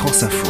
France Info.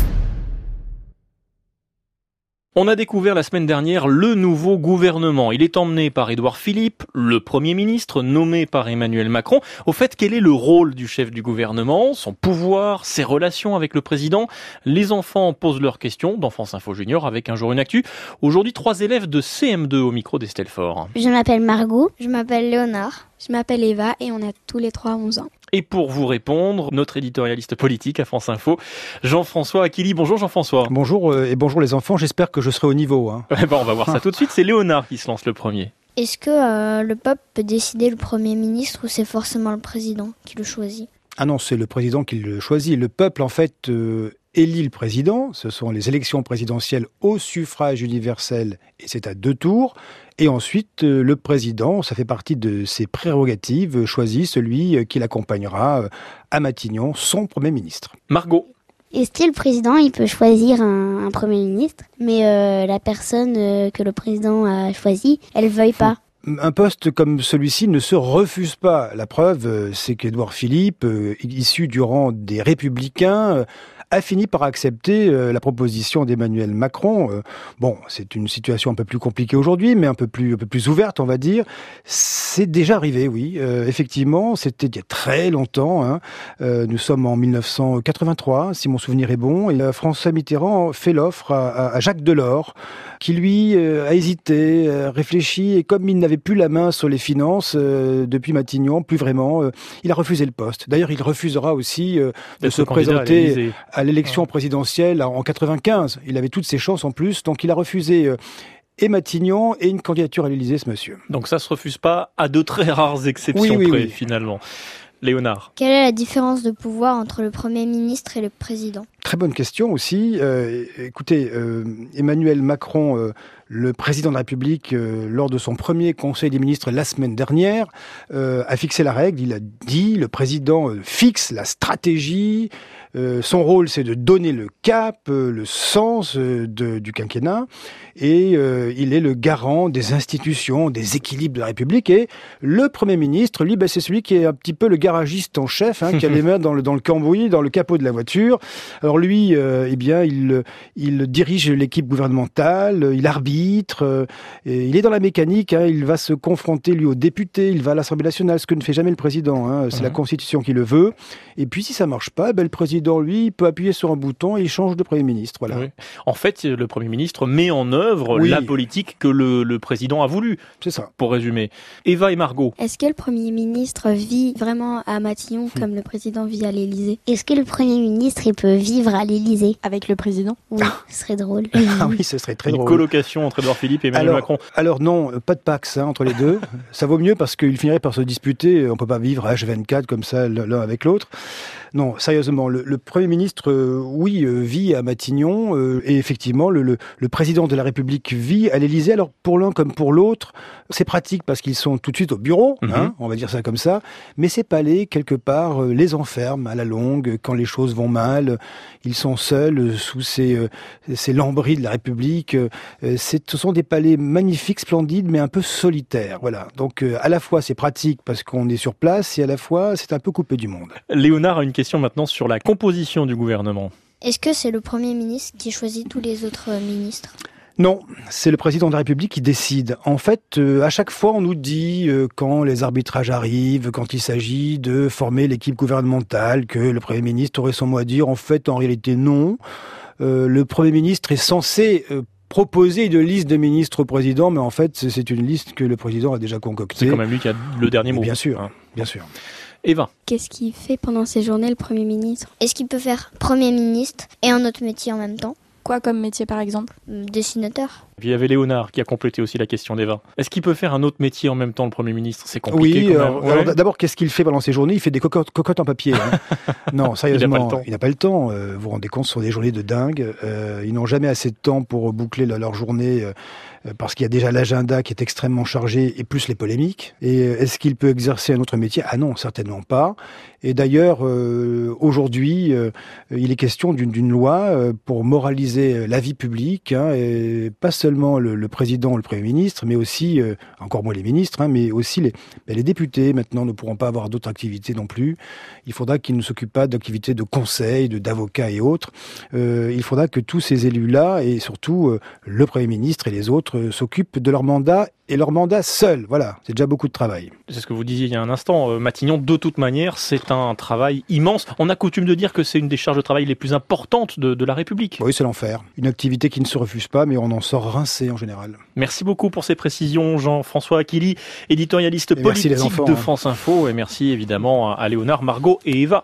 On a découvert la semaine dernière le nouveau gouvernement. Il est emmené par Édouard Philippe, le Premier ministre nommé par Emmanuel Macron. Au fait, quel est le rôle du chef du gouvernement, son pouvoir, ses relations avec le président? Les enfants posent leurs questions dans France Info Junior avec Un jour une actu. Aujourd'hui, 3 élèves de CM2 au micro d'Estelle Faure. Je m'appelle Margot. Je m'appelle Léonard. Je m'appelle Eva et on a tous les 3 11 ans. Et pour vous répondre, notre éditorialiste politique à France Info, Jean-François Aquili. Bonjour Jean-François. Bonjour et bonjour les enfants, j'espère que je serai au niveau. On va voir ça tout de suite, c'est Léonard qui se lance le premier. Est-ce que le peuple peut décider le Premier ministre ou c'est forcément le président qui le choisit ? Ah non, c'est le président qui le choisit. Le peuple, en fait, élit le président. Ce sont les élections présidentielles au suffrage universel et c'est à 2 tours. Et ensuite, le président, ça fait partie de ses prérogatives, choisit celui qui l'accompagnera à Matignon, son Premier ministre. Margot. Est-ce que le président il peut choisir un Premier ministre, mais la personne que le président a choisie, elle ne veuille pas ? Un poste comme celui-ci ne se refuse pas. La preuve, c'est qu'Édouard Philippe, issu du rang des Républicains, a fini par accepter la proposition d'Emmanuel Macron. Bon, c'est une situation un peu plus compliquée aujourd'hui, mais un peu plus ouverte, on va dire. C'est déjà arrivé, oui. Effectivement, c'était il y a très longtemps. Nous sommes en 1983, si mon souvenir est bon. Et François Mitterrand fait l'offre à Jacques Delors, qui lui a hésité, réfléchi, et comme il n'avait plus la main sur les finances depuis Matignon, plus vraiment, il a refusé le poste. D'ailleurs, il refusera aussi de se présenter à l'élection présidentielle en 95. Il avait toutes ses chances en plus, donc il a refusé et Matignon et une candidature à l'Élysée, ce monsieur. Donc ça se refuse pas à de très rares exceptions près, finalement. Léonard. Quelle est la différence de pouvoir entre le Premier ministre et le président ? Très bonne question aussi. Écoutez, Emmanuel Macron, le président de la République, lors de son premier conseil des ministres la semaine dernière, a fixé la règle. Il a dit, le président fixe la stratégie. Son rôle, c'est de donner le cap, le sens du quinquennat. Et il est le garant des institutions, des équilibres de la République. Et le Premier ministre, lui, c'est celui qui est un petit peu le garagiste en chef, qui a les mains dans le cambouis, dans le capot de la voiture. Alors lui, il dirige l'équipe gouvernementale, il arbitre, il est dans la mécanique, il va se confronter lui aux députés, il va à l'Assemblée nationale, ce que ne fait jamais le président, c'est la Constitution qui le veut. Et puis si ça marche pas, le président, lui, peut appuyer sur un bouton et il change de Premier ministre. Voilà. Oui. En fait, le Premier ministre met en œuvre la politique que le président a voulu. C'est ça. Pour résumer. Eva et Margot. Est-ce que le Premier ministre vit vraiment à Matignon comme le président vit à l'Élysée ? Est-ce que le Premier ministre il peut vivre à l'Élysée ? Avec le président ? Oui, ce serait drôle. Ah oui, ce serait très drôle. Une colocation entre Édouard Philippe et Emmanuel Macron. Alors non, pas de Pax entre les deux. Ça vaut mieux parce qu'ils finiraient par se disputer. On peut pas vivre H24 comme ça l'un avec l'autre. Non, sérieusement, le Premier ministre, vit à Matignon et effectivement, le président de la République vit à l'Élysée. Alors pour l'un comme pour l'autre, c'est pratique parce qu'ils sont tout de suite au bureau, on va dire ça comme ça. Mais ces palais, quelque part, les enferment à la longue quand les choses vont mal. Ils sont seuls sous ces lambris de la République. Ce sont des palais magnifiques, splendides, mais un peu solitaires. Voilà. Donc à la fois c'est pratique parce qu'on est sur place et à la fois c'est un peu coupé du monde. Léonard a une question maintenant sur la composition du gouvernement. Est-ce que c'est le Premier ministre qui choisit tous les autres ministres ? Non, c'est le président de la République qui décide. En fait, à chaque fois, on nous dit, quand les arbitrages arrivent, quand il s'agit de former l'équipe gouvernementale, que le Premier ministre aurait son mot à dire. En fait, en réalité, non. Le Premier ministre est censé proposer une liste de ministres au président, mais en fait, c'est une liste que le président a déjà concoctée. C'est quand même lui qui a le dernier mot. Bien sûr, bien sûr. Eva. Qu'est-ce qu'il fait pendant ses journées, le Premier ministre ? Est-ce qu'il peut faire Premier ministre et un autre métier en même temps ? Quoi comme métier, par exemple ? Dessinateur. Puis il y avait Léonard qui a complété aussi la question d'Eva. Est-ce qu'il peut faire un autre métier en même temps, le Premier ministre ? C'est compliqué quand même. Alors, d'abord, qu'est-ce qu'il fait pendant ses journées ? Il fait des cocottes en papier. Non, sérieusement, il n'a pas le temps. Vous vous rendez compte, ce sont des journées de dingue. Ils n'ont jamais assez de temps pour boucler leur journée parce qu'il y a déjà l'agenda qui est extrêmement chargé et plus les polémiques. Et est-ce qu'il peut exercer un autre métier ? Ah non, certainement pas. Et d'ailleurs, aujourd'hui, il est question d'une loi pour moraliser la vie publique, et pas seulement seulement le président ou le Premier ministre, mais aussi, encore moins les ministres, mais aussi les députés, maintenant, ne pourront pas avoir d'autres activités non plus. Il faudra qu'ils ne s'occupent pas d'activités de conseil, d'avocats et autres. Il faudra que tous ces élus-là, et surtout le Premier ministre et les autres, s'occupent de leur mandat, et leur mandat seul. Voilà, c'est déjà beaucoup de travail. C'est ce que vous disiez il y a un instant, Matignon, de toute manière, c'est un travail immense. On a coutume de dire que c'est une des charges de travail les plus importantes de la République. Oui, c'est l'enfer. Une activité qui ne se refuse pas, mais on en sort rincé en général. Merci beaucoup pour ces précisions, Jean-François Aquili, éditorialiste politique de France Info. Et merci évidemment à Léonard, Margot et Eva.